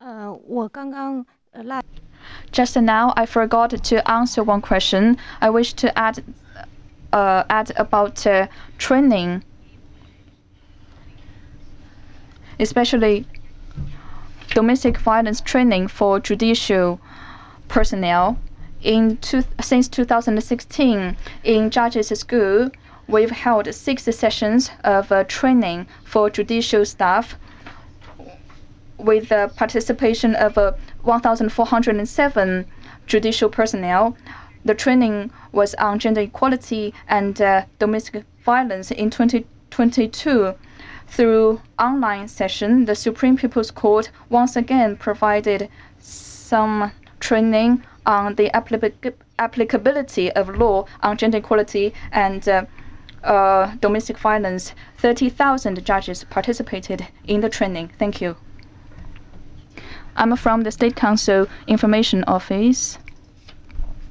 Just now, I forgot to answer one question. I wish to add about training, especially domestic violence training for judicial personnel. Since 2016, in Judges School, we've held 6 sessions of training for judicial staff with the participation of 1,407 judicial personnel. The training was on gender equality and domestic violence in 2022. Through online session, the Supreme People's Court once again provided some training on the applicability of law on gender equality and domestic violence. 30,000 judges participated in the training. Thank you. I'm from the State Council Information Office.